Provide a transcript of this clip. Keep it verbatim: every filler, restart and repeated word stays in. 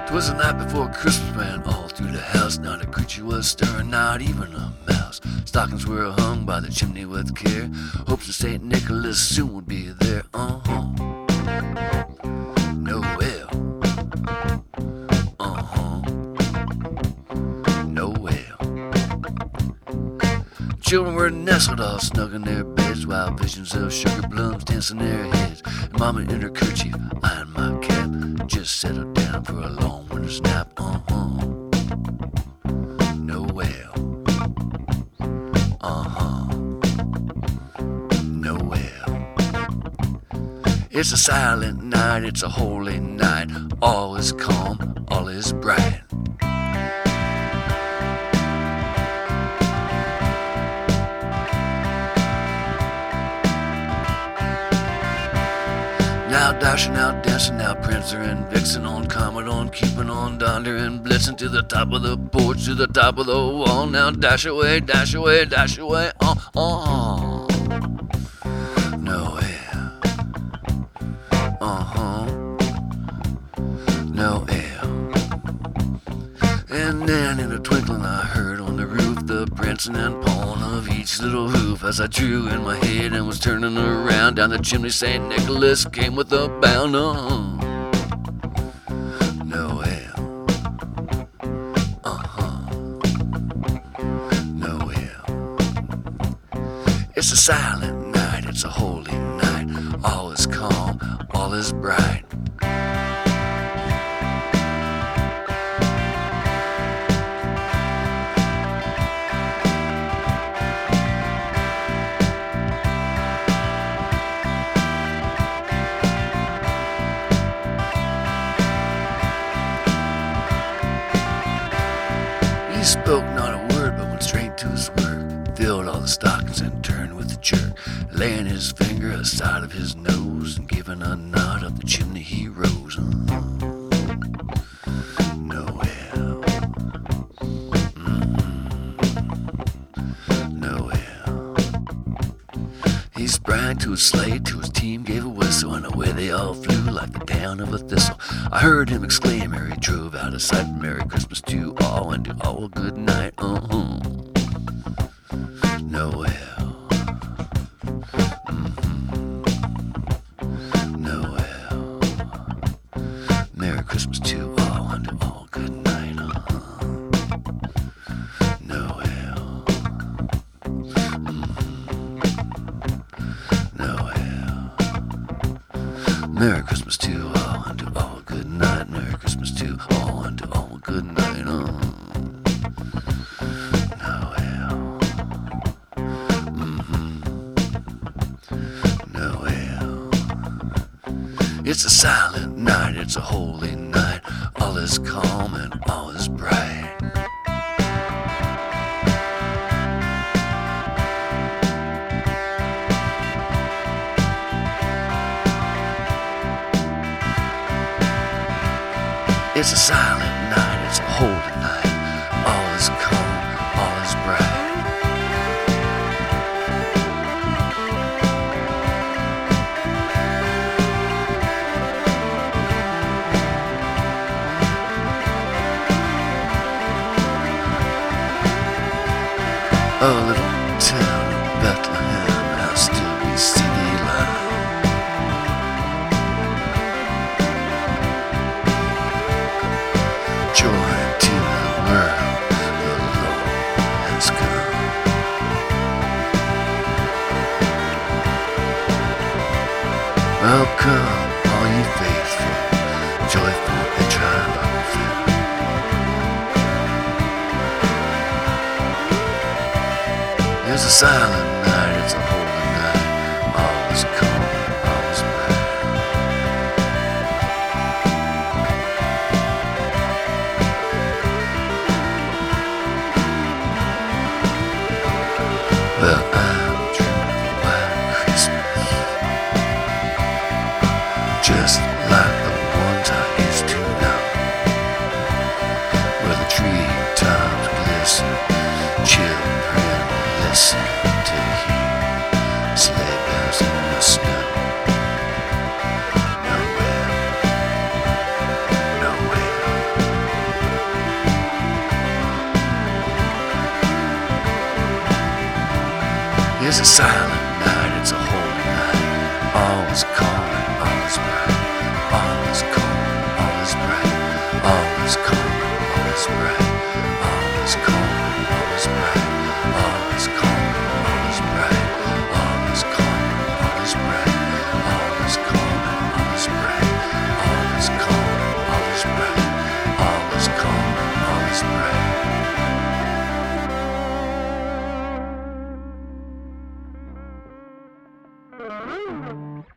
'Twas the night before Christmas, ran all through the house. Not a creature was stirring, not even a mouse. Stockings were hung by the chimney with care. Hopes that Saint Nicholas soon would be there. Uh-huh. Noel. Uh-huh. Noel. Children were nestled all snug in their beds, while visions of sugar plums danced in their heads. And Mama in her kerchief, eyeing my cap, just settled down for a long winter's nap. Uh-huh. Noel. Uh-huh. Noel. It's a silent night, it's a holy night. All is calm, all is bright. Now Dasher, now Dancer, now Prancer and Vixen, on Comet, on Cupid, on Donder and Blitzen, to the top of the porch, to the top of the wall. Now dash away, dash away, dash away, uh, uh. Noel. Uh-huh. Noel. And then in a twinkling I heard on the roof the prancing and pawing of each little hoof. As I drew in my head and was turning around, down the chimney Saint Nicholas came with a bound. Uh-huh. Noel. Uh-huh. Noel. It's a silent night, it's a holy night. All is calm, all is bright. He spoke not a word, but went straight to his work, filled all the stockings and turned with a jerk, laying his finger aside of his nose and giving a nod up the chimney he rose. Uh-huh. Noel. Mm-hmm. Noel. He sprang to his sleigh, to his team gave a whistle, and away they all flew like the down of a thistle. I heard him exclaim ere he drove out of sight, Merry Christmas to all, and to all a good night. Uh-huh. Noel. Mm-hmm. Noel. Merry Christmas to all, and to all good night. Uh-huh. Noel. Mm-hmm. Noel. Merry Christmas to all, and to all good night. Merry Christmas to all, and to all good night. Uh-huh. Noel. Mm-hmm. Noel. It's a silent night, it's a holy night. All is calm and all is bright. It's a silent night, it's a holy night. All is calm, all is bright. A little town of Bethlehem, how still we see thee lie. Joy to the world, the Lord has come. Welcome, all ye faithful, joyful and triumphant. It's a silent night, it's a holy night. All is calm, all is bright. Well, I'm dreaming of a white Christmas, just like the ones I used to know, where the treetops glisten, children listen to hear It's a silent night, it's a holy night. All is calm and all is bright. All is calm and all is bright. All is calm and all is bright. All is calm and all is bright. All is calm and all is bright. All is calm and all is bright. All is calm and all is bright. All is calm and all is bright. All is calm and all is bright.